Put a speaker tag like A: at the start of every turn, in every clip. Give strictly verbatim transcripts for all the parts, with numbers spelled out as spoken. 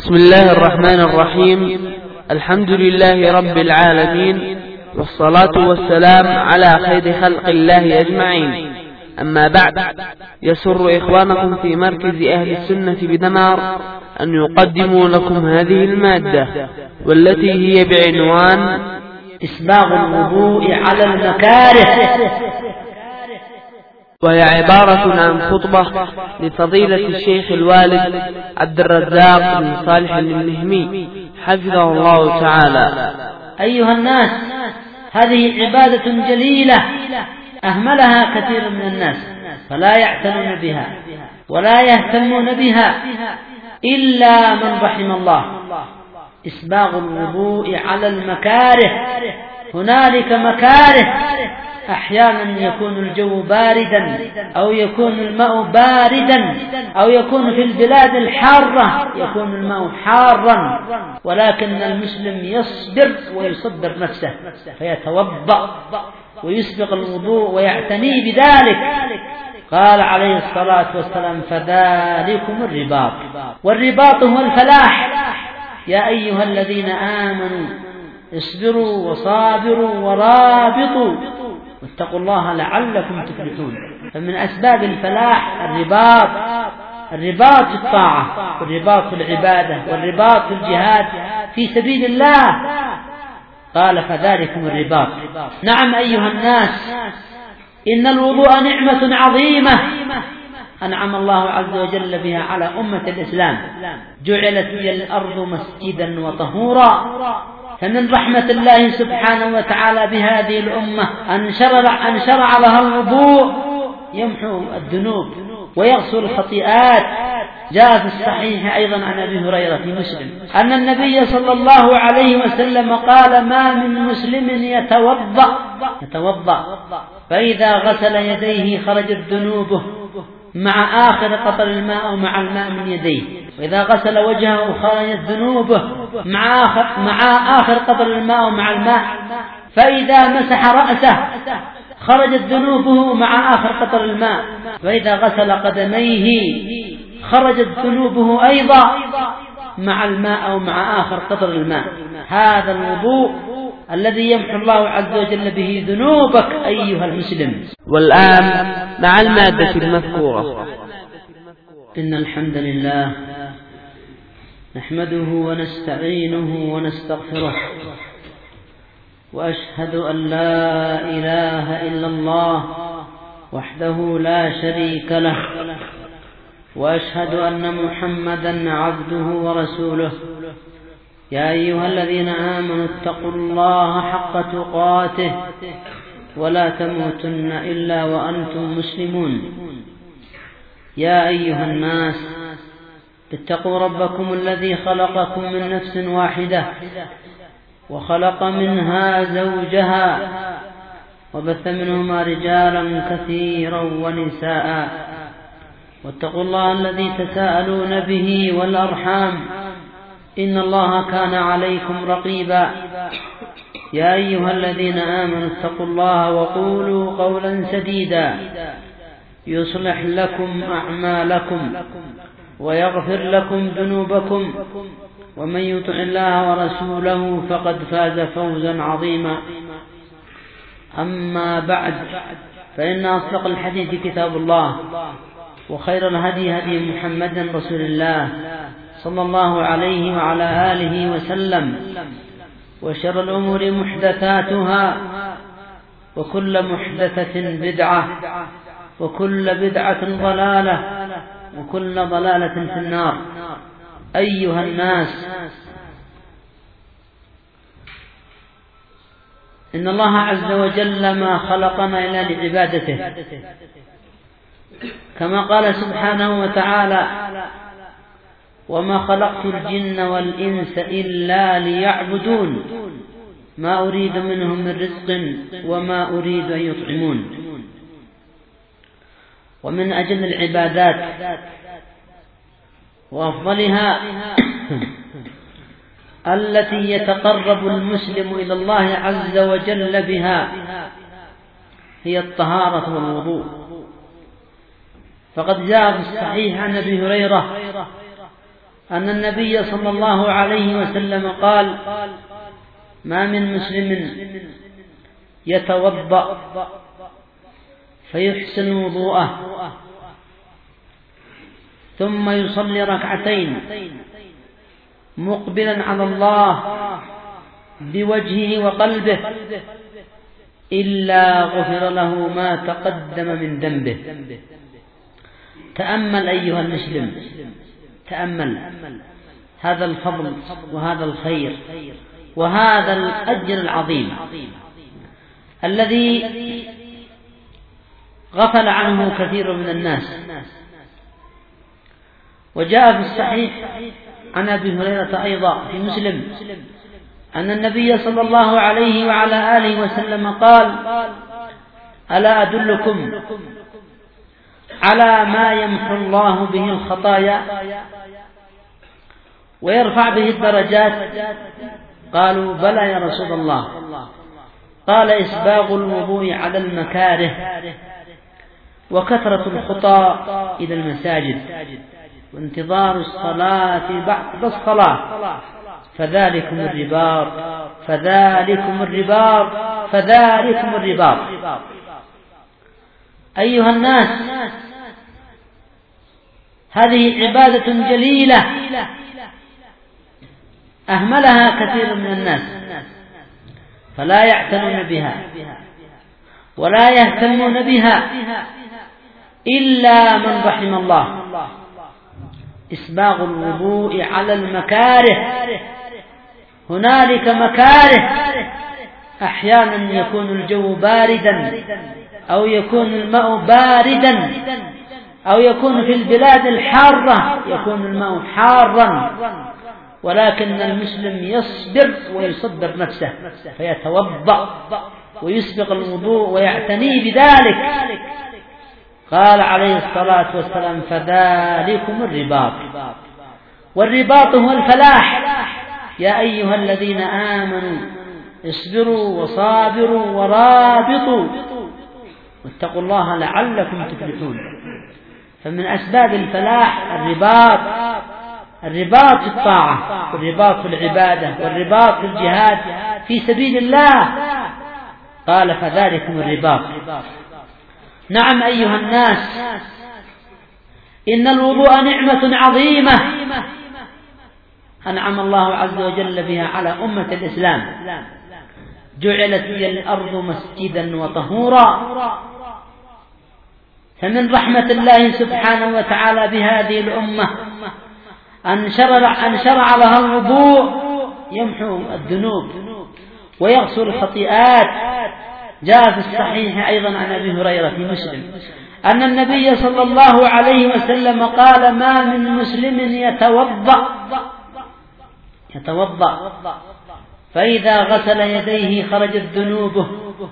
A: بسم الله الرحمن الرحيم. الحمد لله رب العالمين، والصلاة والسلام على خير خلق الله أجمعين. أما بعد، يسر إخوانكم في مركز أهل السنة بدمار أن يقدموا لكم هذه المادة، والتي هي بعنوان
B: إسباغ الوضوء على المكاره،
A: وهي عبارة عن خطبة لفضيلة الشيخ الوالد عبد الرزاق بن صالح النهمي حفظه الله تعالى.
B: أيها الناس، هذه عبادة جليلة أهملها كثير من الناس، فلا يعتنون بها ولا يهتمون بها إلا من رحم الله. إسباغ الوضوء على المكاره. هنالك مكاره، أحيانا يكون الجو باردا أو يكون الماء باردا أو يكون في البلاد الحارة يكون الماء حارا، ولكن المسلم يصبر ويصبر نفسه فيتوضأ ويسبق الوضوء ويعتني بذلك. قال عليه الصلاة والسلام: فذلكم الرباط. والرباط هو الفلاح. يا أيها الذين آمنوا اصبروا وصابروا ورابطوا واتقوا الله لعلكم تفلحون. فمن أسباب الفلاح الرباط، الرباط في الطاعة، والرباط في العبادة، والرباط في الجهاد في سبيل الله. قال: فذلكم الرباط. نعم أيها الناس، إن الوضوء نعمة عظيمة أنعم الله عز وجل بها على أمة الإسلام. جعلت لي الأرض مسجدا وطهورا. فمن رحمة الله سبحانه وتعالى بهذه الأمة أن شرع, أن شرع لها الوضوء يمحو الذنوب ويغسل الخطيئات. جاء في الصحيح أيضا عن أبي هريرة في مسلم أن النبي صلى الله عليه وسلم قال: ما من مسلم يتوضأ يتوضأ فإذا غسل يديه خرجت ذنوبه مع آخر قطر الماء ومع الماء من يديه، وإذا غسل وجهه خرجت ذنوبه مع آخر, مع آخر قطر الماء ومع الماء، فإذا مسح رأسه خرجت ذنوبه مع آخر قطر الماء، وإذا غسل قدميه خرجت ذنوبه أيضا مع الماء أو مع آخر قطر الماء. هذا الوضوء الذي يمحو الله عز وجل به ذنوبك أيها المسلم.
A: والآن مع المادة المذكورة.
B: إن الحمد لله نحمده ونستعينه ونستغفره، وأشهد أن لا إله إلا الله وحده لا شريك له، وأشهد أن محمدا عبده ورسوله. يا أيها الذين آمنوا اتقوا الله حق تقاته ولا تموتن إلا وأنتم مسلمون. يا أيها الناس، اتقوا ربكم الذي خلقكم من نفس واحدة وخلق منها زوجها وبث منهما رجالا كثيرا ونساء، واتقوا الله الذي تساءلون به والأرحام إن الله كان عليكم رقيبا. يا أيها الذين آمنوا اتقوا الله وقولوا قولا سديدا يصلح لكم أعمالكم ويغفر لكم ذنوبكم، ومن يطع الله ورسوله فقد فاز فوزا عظيما. أما بعد، فإن أصدق الحديث كتاب الله، وخير الهدي هدي محمد رسول الله صلى الله عليه وعلى آله وسلم، وشر الأمور محدثاتها، وكل محدثة بدعة، وكل بدعة ضلالة، وكل ضلالة في النار. أيها الناس، إن الله عز وجل ما خلقنا إلا لعبادته، كما قال سبحانه وتعالى: وما خلقت الجن والإنس إلا ليعبدون ما أريد منهم من رزق وما أريد أن يطعمون. ومن أجل العبادات وأفضلها التي يتقرب المسلم إلى الله عز وجل بها هي الطهارة والوضوء. فقد جاء في الصحيح عن أبي هريرة أن النبي صلى الله عليه وسلم قال: ما من مسلم يتوضأ فيحسن وضوءه ثم يصلي ركعتين مقبلا على الله بوجهه وقلبه إلا غفر له ما تقدم من ذنبه. تأمل أيها المسلم، تأمل هذا الفضل وهذا الخير وهذا الأجر العظيم الذي غفل عنه كثير من الناس. وجاء في الصحيح عن أبي هريرة أيضا في مسلم أن النبي صلى الله عليه وعلى آله وسلم قال: ألا أدلكم على ما يمحو الله به الخطايا ويرفع به الدرجات؟ قالوا: بلى يا رسول الله. قال: إسباغ الوضوء على المكاره وكثرة الخطى إلى المساجد وانتظار الصلاة بعد الصلاة فذلكم الرباط فذلكم الرباط فذلكم الرباط. أيها الناس، هذه عبادة جليلة أهملها كثير من الناس فلا يعتنون بها ولا يهتمون بها إلا من رحم الله. إسباغ الوضوء على المكاره، هنالك مكاره، أحيانا يكون الجو باردا أو يكون الماء باردا أو يكون في البلاد الحارة يكون الماء حارا، ولكن المسلم يصبر ويصبر نفسه فيتوضأ ويسبق الوضوء ويعتني بذلك. قال عليه الصلاة والسلام: فذلكم الرباط. والرباط هو الفلاح. يا أيها الذين آمنوا اصبروا وصابروا ورابطوا واتقوا الله لعلكم تفلحون. فمن أسباب الفلاح الرباط، الرباط في الطاعة والرباط في العبادة والرباط في الجهاد في سبيل الله. قال: فذلكم الرباط. نعم أيها الناس، إن الوضوء نعمة عظيمة أنعم الله عز وجل بها على أمة الإسلام. جعلت لي الأرض مسجدا وطهورا. فمن رحمة الله سبحانه وتعالى بهذه الأمة أن شرع, أن شرع لها الوضوء يمحو الذنوب ويغسل الخطيئات. جاء في الصحيح أيضا عن أبي هريرة في مسلم أن النبي صلى الله عليه وسلم قال: ما من مسلم يتوضأ يتوضأ فإذا غسل يديه خرجت ذنوبه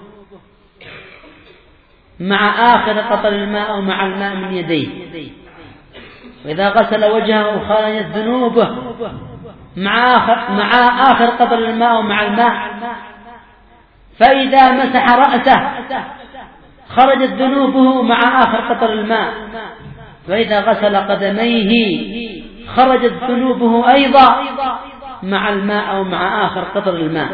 B: مع آخر قطر الماء أو مع الماء من يديه، وإذا غسل وجهه خرجت ذنوبه مع آخر, مع آخر قطر الماء ومع الماء، فإذا مسح رأسه خرجت ذنوبه مع آخر قطر الماء، فإذا غسل قدميه خرجت ذنوبه أيضا مع الماء أو مع آخر قطر الماء.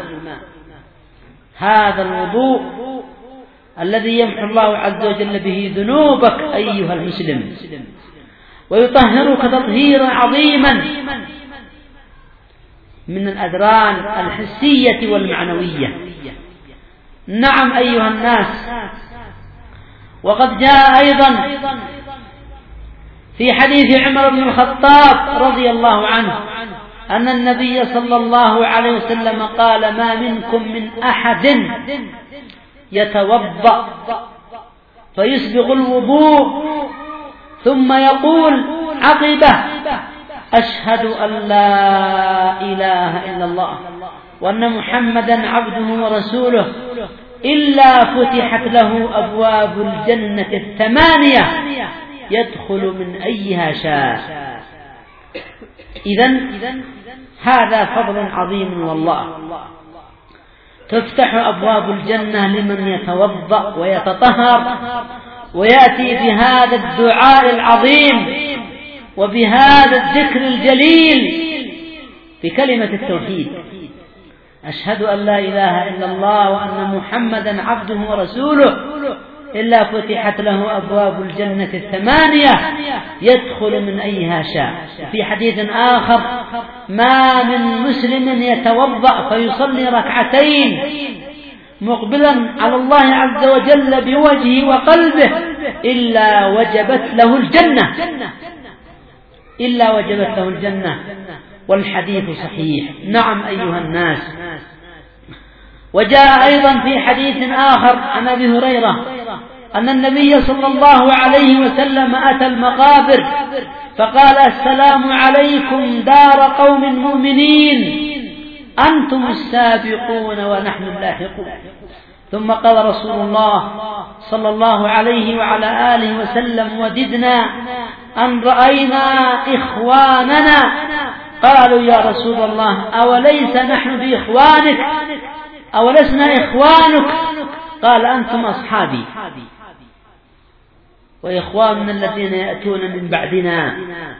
B: هذا الوضوء الذي يمحو الله عز وجل به ذنوبك أيها المسلم ويطهرك تطهيرا عظيما من الأدران الحسية والمعنوية. نعم أيها الناس، وقد جاء أيضا في حديث عمر بن الخطاب رضي الله عنه أن النبي صلى الله عليه وسلم قال: ما منكم من أحد يتوضأ فيسبغ الوضوء ثم يقول عقبه: أشهد أن لا إله إلا الله وأن محمدا عبده ورسوله، إلا فتحت له أبواب الجنة الثمانية يدخل من أيها شاء. إذن هذا فضل عظيم والله. تفتح أبواب الجنة لمن يتوضأ ويتطهر ويأتي بهذا الدعاء العظيم: وبهذا الذكر الجليل بكلمة التوحيد، أشهد أن لا إله إلا الله وأن محمدا عبده ورسوله، إلا فتحت له أبواب الجنة الثمانية يدخل من أيها شاء. في حديث آخر: ما من مسلم يتوضأ فيصلي ركعتين مقبلا على الله عز وجل بوجهه وقلبه إلا وجبت له الجنة إلا وجبت له الجنة والحديث صحيح. نعم أيها الناس. وجاء أيضا في حديث آخر عن أبي هريرة أن النبي صلى الله عليه وسلم أتى المقابر فقال: السلام عليكم دار قوم مؤمنين، أنتم السابقون ونحن اللاحقون. ثم قال رسول الله صلى الله عليه وعلى آله وسلم: وددنا أن رأينا إخواننا. قالوا: يا رسول الله، أوليس نحن بإخوانك؟ أولسنا إخوانك؟ قال: أنتم أصحابي وإخواننا الذين يأتون من بعدنا.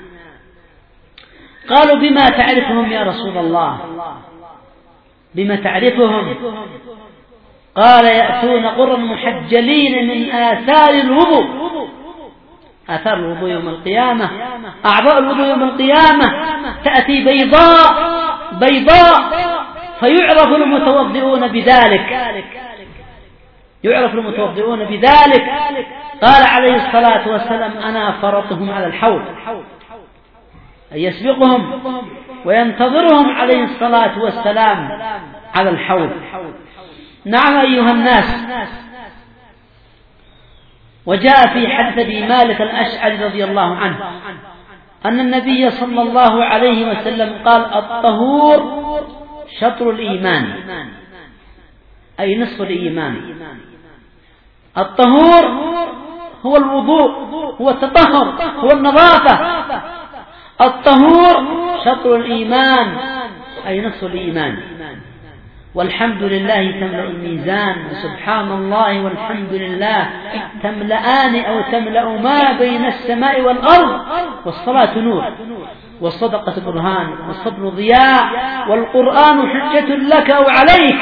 B: قالوا: بما تعرفهم يا رسول الله؟ بما تعرفهم؟ قال: يأتون غرا محجلين من آثار الوضوء. آثار الوضوء يوم القيامة، أعضاء الوضوء يوم القيامة تأتي بيضاء بيضاء فيعرف المتوضئون بذلك يعرف المتوضئون بذلك قال عليه الصلاة والسلام: أنا فرطهم على الحوض، أي يسبقهم وينتظرهم عليه الصلاة والسلام على الحوض. نعم أيها الناس. وجاء في حديث أبي مالك الأشعري رضي الله عنه أن النبي صلى الله عليه وسلم قال: الطهور شطر الإيمان، أي نصف الإيمان. الطهور هو الوضوء، هو التطهر، هو النظافة. الطهور شطر الإيمان، أي نصف الإيمان. والحمد لله تملأ الميزان، وسبحان الله والحمد لله تملأان أو تملأ ما بين السماء والأرض. والصلاة نور، والصدقة برهان، والصبر ضياء، والقرآن حجة لك أو عليك.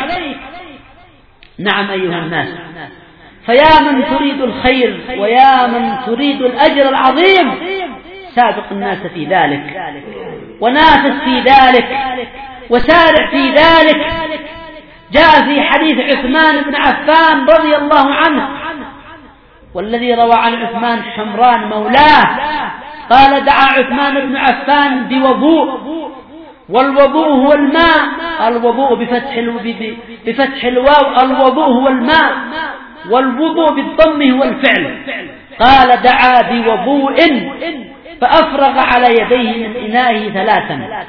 B: نعم أيها الناس. فيا من تريد الخير ويا من تريد الأجر العظيم، سابق الناس في ذلك، ونافس في ذلك، وسارع في ذلك. جاء في حديث عثمان بن عفان رضي الله عنه، والذي روى عن عثمان حمران مولاه، قال: دعا عثمان بن عفان بوضوء، والوضوء هو الماء. الوضوء بفتح بفتح الواو، الوضوء هو الماء، والوضوء بالضم هو الفعل. قال: دعا بوضوء فأفرغ على يديه من إنائه ثلاثا،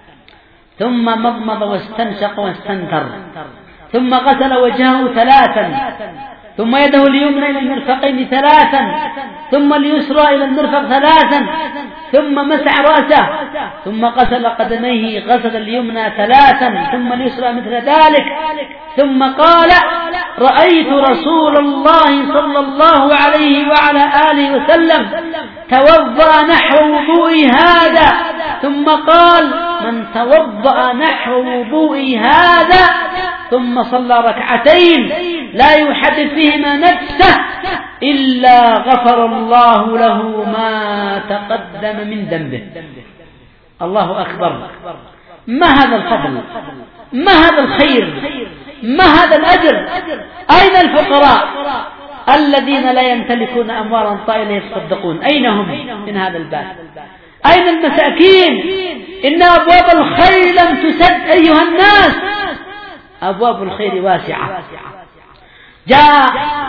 B: ثم مضمض واستنشق واستنثر، ثم غسل وجهه ثلاثا، ثم يده اليمنى إلى المرفقين ثلاثا، ثم اليسرى إلى المرفق ثلاثا، ثم مسح رأسه، ثم غسل قدميه غسل اليمنى ثلاثا، ثم اليسرى مثل ذلك، ثم قال: رأيت رسول الله صلى الله عليه وعلى آله وسلم توضأ نحو وضوئي هذا. ثم قال: من توضأ نحو وضوئي هذا ثم صلى ركعتين لا يحدث فيهما نفسه إلا غفر الله له ما تقدم من ذنبه. الله أكبر. ما هذا الفضل؟ ما هذا الخير؟ ما هذا الأجر؟ أين الفقراء الذين لا يمتلكون أموالا طائلة يتصدقون؟ أين هم من هذا الباب؟ أين المساكين؟ إن أبواب الخير لم تسد أيها الناس، أبواب الخير واسعة. جاء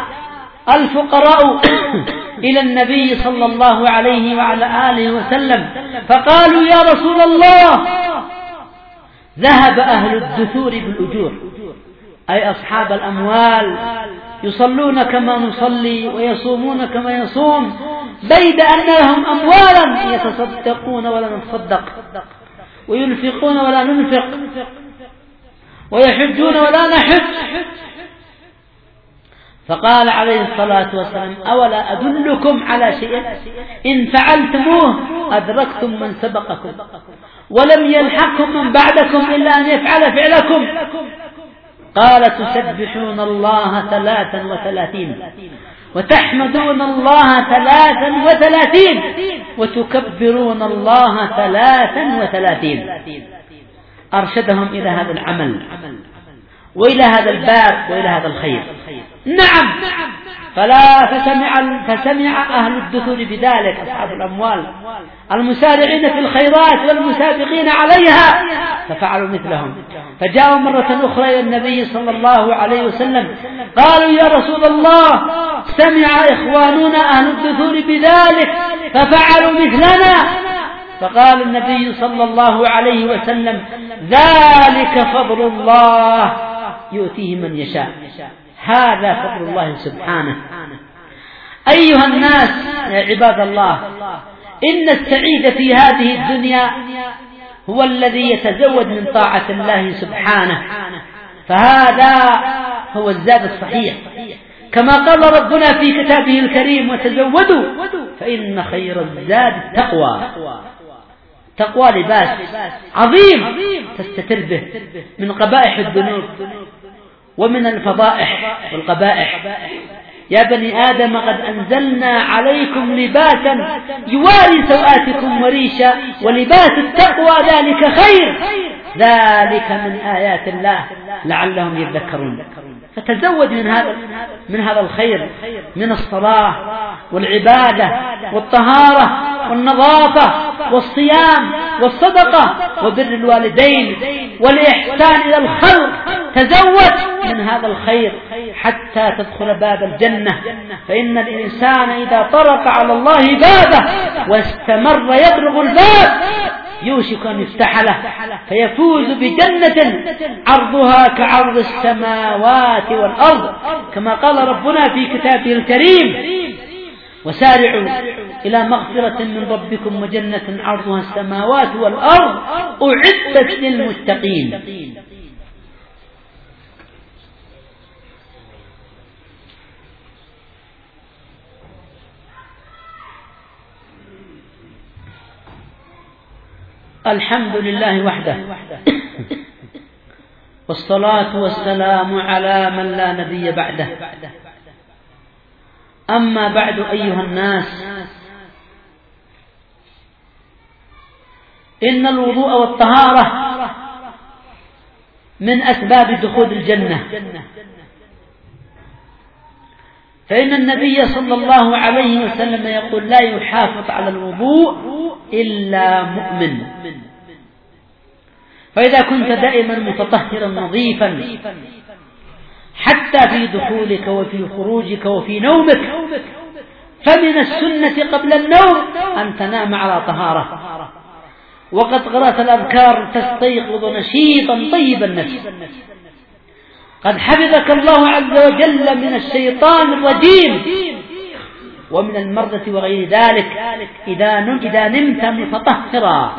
B: الفقراء إلى النبي صلى الله عليه وعلى آله وسلم فقالوا: يا رسول الله، ذهب أهل الدثور بالأجور، أي أصحاب الأموال، يصلون كما نصلي ويصومون كما يصوم، بيد أن لهم أموالا يتصدقون ولا نتصدق، وينفقون ولا ننفق، ويحجون ولا نحج. فقال عليه الصلاة والسلام: أولا أدلكم على شيء إن فعلتموه أدركتم من سبقكم ولم يلحقكم من بعدكم إلا أن يفعل فعلكم. قال: تسبحون الله ثلاثا وثلاثين وتحمدون الله ثلاثا وثلاثين وتكبرون الله ثلاثا وثلاثين. أرشدهم إلى هذا العمل وإلى هذا الباب وإلى هذا الخير. نعم، فلا فسمع, فسمع أهل الدثور بذلك، أصحاب الأموال المسارعين في الخيرات والمسابقين عليها، ففعلوا مثلهم. فجاءوا مرة أخرى إلى النبي صلى الله عليه وسلم قالوا: يا رسول الله، سمع إخواننا أهل الدثور بذلك ففعلوا مثلنا. فقال النبي صلى الله عليه وسلم: ذلك فضل الله يؤتيه من يشاء. هذا فضل الله سبحانه. أيها الناس يا عباد الله، إن السعيد في هذه الدنيا هو الذي يتزود من طاعة الله سبحانه، فهذا هو الزاد الصحيح، كما قال ربنا في كتابه الكريم: وتزودوا فإن خير الزاد التقوى. تقوى لباس عظيم تستتر به من قبائح الذنوب ومن الفضائح والقبائح. يا بني آدم قد أنزلنا عليكم لباسا يواري سوآتكم وريشا ولباس التقوى ذلك خير، ذلك من آيات الله لعلهم يذكرون. فتزود من هذا من هذا الخير، من الصلاة والعبادة والطهارة والنظافة والصيام والصدقة وبر الوالدين والإحسان إلى الخلق. تزود من هذا الخير حتى تدخل باب الجنة، فإن الإنسان إذا طرق على الله بابه واستمر يطرق الباب يوشك أن يفتح له فيفوز بجنة عرضها كعرض السماوات والأرض، كما قال ربنا في كتابه الكريم: وسارعوا إلى مغفرة من ربكم وجنة عرضها السماوات والأرض أعدت للمتقين. الحمد لله وحده، والصلاة والسلام على من لا نبي بعده. أما بعد أيها الناس، إن الوضوء والطهارة من أسباب دخول الجنة، فإن النبي صلى الله عليه وسلم يقول: لا يحافظ على الوضوء إلا مؤمن. فإذا كنت دائما متطهرا نظيفا حتى في دخولك وفي خروجك وفي نومك، فمن السنة قبل النوم أن تنام على طهارة، وقد قرأت الأذكار تستيقظ نشيطا طيب النفس. قد حفظك الله عز وجل من الشيطان الرجيم ومن المرضى وغير ذلك إذا نمت متطهرا.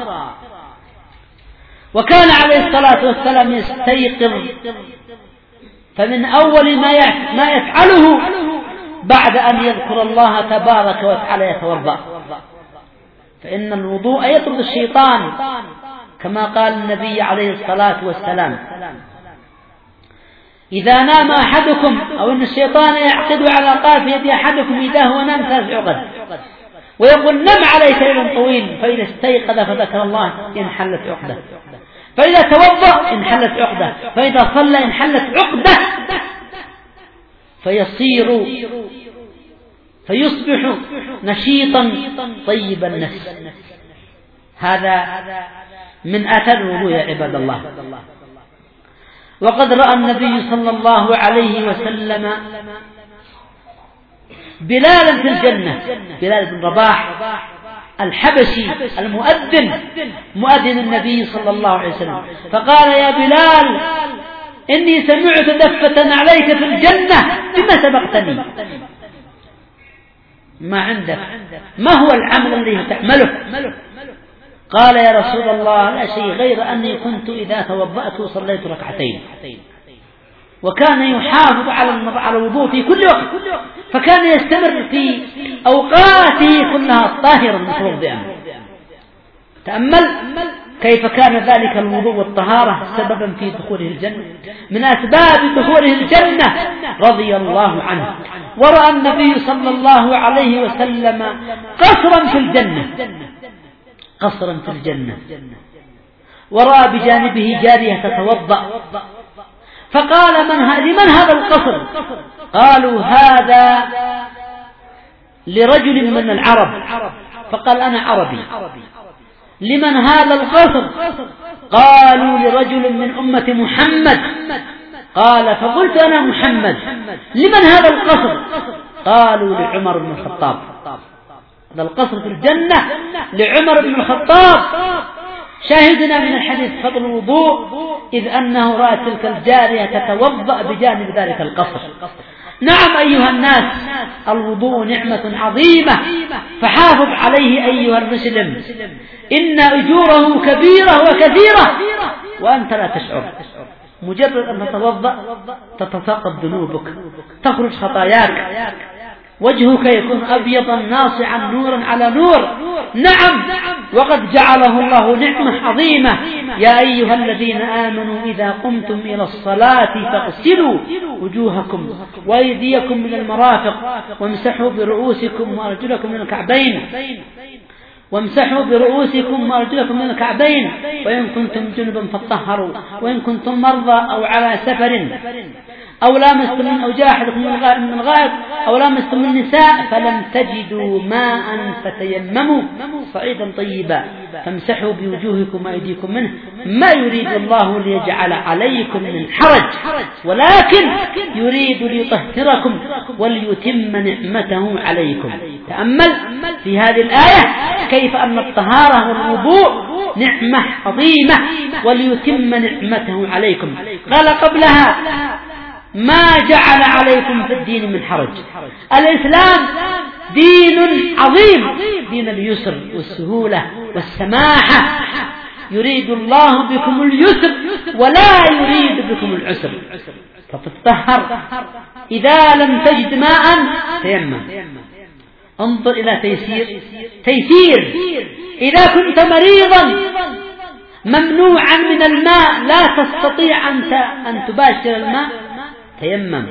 B: وكان عليه الصلاة والسلام يستيقظ، فمن أول ما يفعله بعد أن يذكر الله تبارك وتعالى يتوضأ، فإن الوضوء يطرد الشيطان، كما قال النبي عليه الصلاة والسلام: إذا نام أحدكم، أو أن الشيطان يعقد على قاف يد أحدكم إذا هو نام ثلاث عقد، ويقول: نم عليك ليل طويل، فإذا استيقظ فذكر الله انحلت عقده، فإذا توضأ انحلت عقده، فإذا صلى انحلت عقده، فيصير فيصبح نشيطا طيب النفس. هذا من أثر الوضوء يا عباد الله. وقد رأى النبي صلى الله عليه وسلم بلالا في الجنة، بلال بن رباح الحبشي المؤذن، مؤذن النبي صلى الله عليه وسلم، فقال: يا بلال، إني سمعت دفة عليك في الجنة، بما سبقتني؟ ما عندك؟ ما هو العمل الذي تعمله؟ قال: يا رسول الله، لا شيء غير أني كنت إذا توضأت صليت ركعتين. وكان يحافظ على الوضوء في كل وقت، فكان يستمر في أوقاته كلها طاهرا متوضئا. تأمل كيف كان ذلك الوضوء والطهارة سببا في دخوله الجنة، من أسباب دخوله الجنة رضي الله عنه. ورأى النبي صلى الله عليه وسلم قصرا في الجنة، قصرا في الجنة، ورأى بجانبه جارية تتوضأ، فقال من هذا لمن هذا القصر؟ قالوا هذا لرجل من العرب، فقال أنا عربي. لمن هذا القصر؟ قالوا لرجل من أمة محمد. قال فقلت أنا محمد. لمن هذا القصر؟ قالوا لعمر بن الخطاب. هذا القصر في الجنة لعمر بن الخطاب. شاهدنا من الحديث فضل الوضوء، إذ أنه رأى تلك الجارية تتوضأ بجانب ذلك القصر. نعم أيها الناس، الوضوء نعمة عظيمة، فحافظ عليه أيها المسلم، إن أجوره كبيرة وكثيرة وأنت لا تشعر. مجرد أن تتوضأ تتساقط ذنوبك، تخرج خطاياك، وجهك يكون أبيضا ناصعا نورا على نور. نعم، وقد جعله الله نعمة عظيمة. يا أيها الذين آمنوا إذا قمتم إلى الصلاة فاغسلوا وجوهكم وأيديكم من المرافق وامسحوا برؤوسكم وأرجلكم من الكعبين وامسحوا برؤوسكم وأرجلكم من الكعبين وإن كنتم جنبا فاطهروا وإن كنتم مرضى أو على سفر أو لامستم من أو جاء أحدكم من الغائط أو لامستم النساء فلم تجدوا ماء فتيمموا صعيدا طيبا فامسحوا بوجوهكم وأيديكم منه ما يريد الله ليجعل عليكم من حرج ولكن يريد ليطهركم وليتم نعمته عليكم. تأمل في هذه الآية كيف أن الطهارة والوضوء نعمة عظيمة وليتم نعمته عليكم. قال قبلها ما جعل عليكم في الدين من حرج. الإسلام دين عظيم، دين اليسر والسهولة والسماحة. يريد الله بكم اليسر ولا يريد بكم العسر. فتطهر إذا لم تجد ماء تيمم. انظر إلى تيسير تيسير إذا كنت مريضا ممنوعا من الماء لا تستطيع أن تباشر الماء تيمم.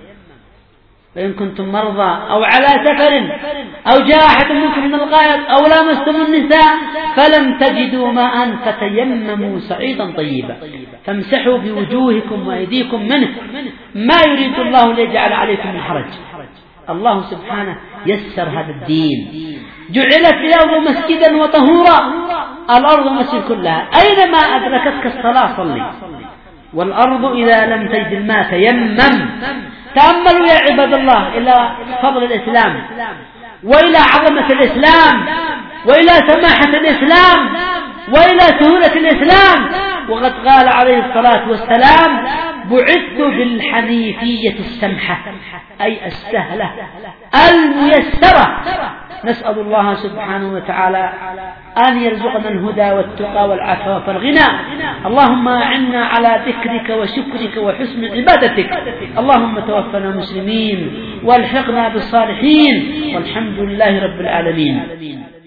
B: وإن كنتم مرضى أو على سفر أو جاء أحد منكم من الغائط أو لامستم النساء فلم تجدوا ماء فتيمموا صعيدا طيبا فامسحوا بوجوهكم وأيديكم منه ما يريد الله ليجعل عليكم من حرج. الله سبحانه يسر هذا الدين. جعلت الأرض مسجدا وطهورا. الأرض مسجد كلها، أينما أدركتك الصلاة صلي. والأرض إذا لم تجد الماء تيمم. تأملوا يا عباد الله إلى فضل الإسلام وإلى عظمة الإسلام وإلى سماحة الإسلام وإلى سهولة الإسلام. وقد قال عليه الصلاة والسلام بعثت بالحنيفية السمحة أي السهلة الميسرة. نسأل الله سبحانه وتعالى أن يرزقنا الهدى والتقى والعفاف والغنى. اللهم أعنا على ذكرك وشكرك وحسن عبادتك. اللهم توفنا مسلمين والحقنا بالصالحين والحمد لله رب العالمين.